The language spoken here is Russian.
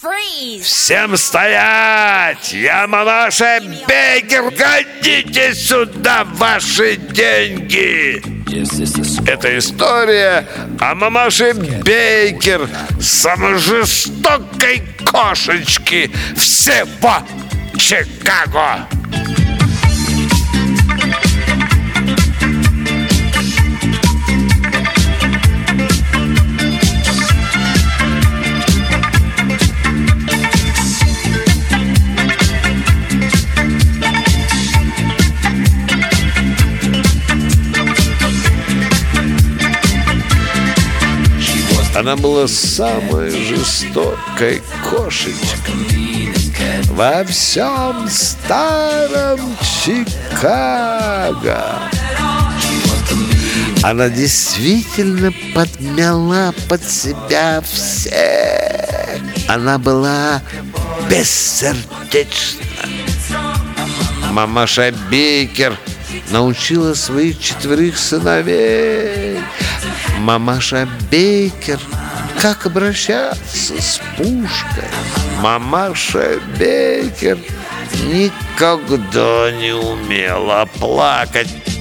Всем стоять! Я мамаша Бейкер! Гоните сюда ваши деньги! Это история о мамаше Бейкер, самой жестокой кошечки всего Чикаго. Она была самой жестокой кошечкой во всем старом Чикаго. Она действительно подмяла под себя всех. Она была бессердечна. Мамаша Бейкер научила своих 4 сыновей. Мамаша Бейкер, как обращаться с пушкой. Мамаша Бейкер никогда не умела плакать.